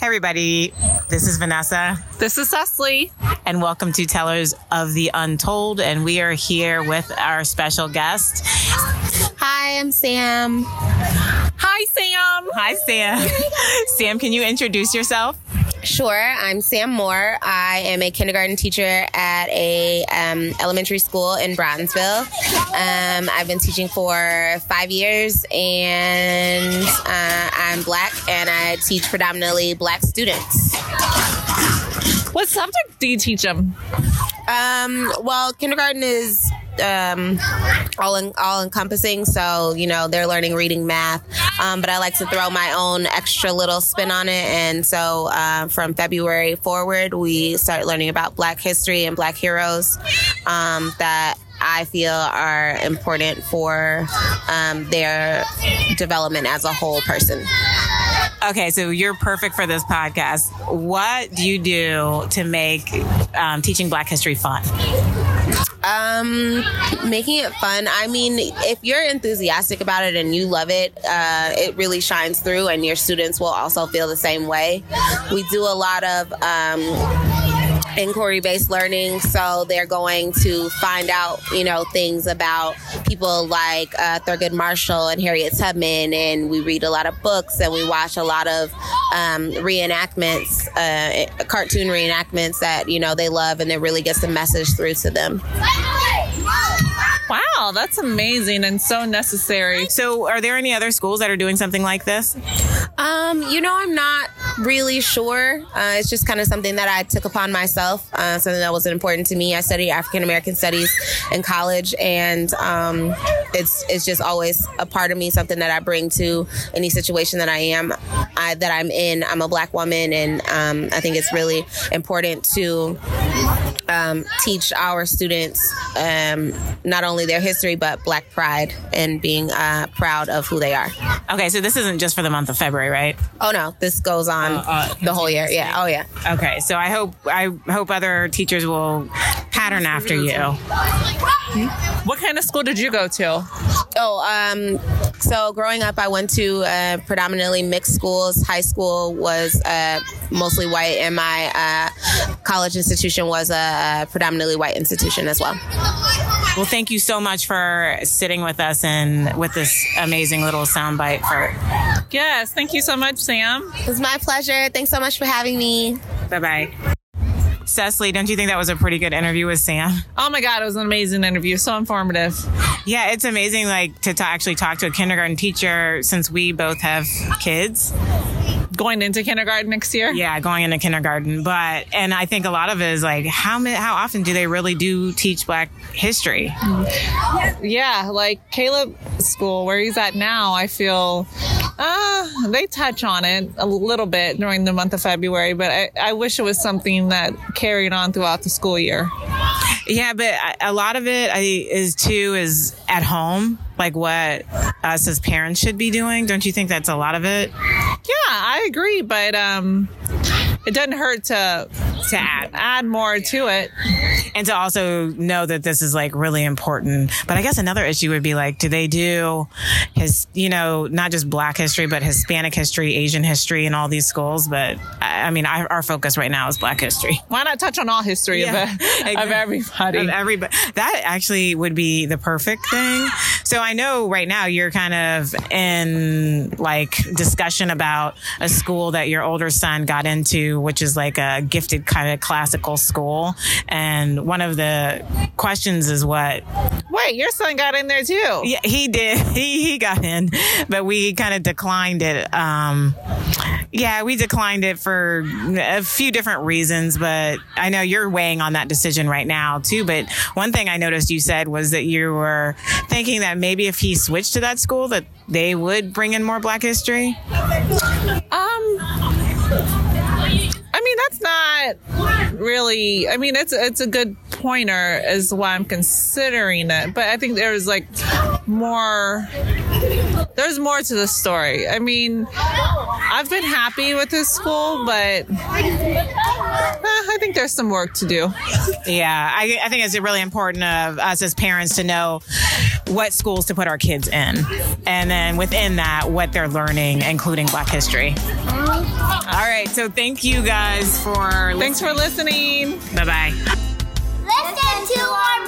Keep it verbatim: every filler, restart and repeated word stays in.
everybody. This is Vanessa. This is Cecily. And welcome to Tellers of the Untold. And we are here with our special guest. Hi, I'm Sam. Hi, Sam. Hi, Sam. Sam, can you introduce yourself? Sure. I'm Sam Moore. I am a kindergarten teacher at a um, elementary school in Brattonville. Um, I've been teaching for five years, and uh, I'm Black, and I teach predominantly Black students. What subject do you teach them? Um, well, kindergarten is um, all in, all encompassing. So, you know, they're learning reading, math. Um, but I like to throw my own extra little spin on it. And so uh, from February forward, we start learning about Black history and Black heroes um, that I feel are important for um, their development as a whole person. Okay, so you're perfect for this podcast. What do you do to make um, teaching Black history fun? Um, making it fun. I mean, if you're enthusiastic about it and you love it, uh, it really shines through, and your students will also feel the same way. We do a lot of um, inquiry-based learning, so they're going to find out, you know, things about people like uh, Thurgood Marshall and Harriet Tubman, and we read a lot of books, and we watch a lot of um, reenactments, uh, cartoon reenactments that, you know, they love, and it really gets the message through to them. Wow, that's amazing and so necessary. So are there any other schools that are doing something like this? Um, you know, I'm not really sure. Uh, it's just kind of something that I took upon myself, uh, something that was important to me. I studied African American studies in college, and um, it's it's just always a part of me, something that I bring to any situation that I am, I, that I'm in. I'm a Black woman, and um, I think it's really important to um, teach our students um, not only their history, but Black pride and being uh, proud of who they are. Okay, so this isn't just for the month of February, right? Oh no, this goes on uh, uh, the whole year. Yeah. Oh yeah. Okay, so I hope I hope other teachers will pattern after you. What kind of school did you go to? Oh, um, so growing up, I went to uh, predominantly mixed schools. High school was uh, mostly white, and my uh, college institution was a predominantly white institution as well. Well, thank you so much for sitting with us and with this amazing little soundbite. For Yes, thank you so much, Sam. It was my pleasure. Thanks so much for having me. Bye-bye. Cecily, don't you think that was a pretty good interview with Sam? Oh my God, it was an amazing interview. So informative. Yeah, it's amazing like to, to actually talk to a kindergarten teacher, since we both have kids. Going into kindergarten next year? Yeah, going into kindergarten. But, and I think a lot of it is like, how many, how often do they really do teach Black history? Yeah, like Caleb's school, where he's at now, I feel uh, they touch on it a little bit during the month of February, but I, I wish it was something that carried on throughout the school year. Yeah, but a lot of it I, is too is at home, like what us as parents should be doing. Don't you think that's a lot of it? Yeah, I agree, but um, it doesn't hurt to to add add more to it. And to also know that this is like really important. But I guess another issue would be like, do they do his, you know, not just Black history, but Hispanic history, Asian history in all these schools? But I mean, I, our focus right now is Black history. Why not touch on all history yeah, of, exactly. of everybody? Of everybody. That actually would be the perfect thing. So I know right now you're kind of in like discussion about a school that your older son got into, which is like a gifted kind of classical school. And one of the questions is what? Wait, your son got in there too? Yeah, he did. He he got in, but we kind of declined it. Um, yeah, we declined it for a few different reasons, but I know you're weighing on that decision right now too. But one thing I noticed you said was that you were thinking that maybe if he switched to that school, that they would bring in more Black history. Um. I mean, that's not really, I mean, it's, it's a good pointer is why I'm considering it. But I think there's like more, there's more to the story. I mean, I've been happy with this school, but uh, I think there's some work to do. Yeah, I, I think it's really important of us as parents to know what schools to put our kids in. And then within that, what they're learning, including Black history. All right. right. So thank you guys for Thanks for listening. Bye-bye. Listen to our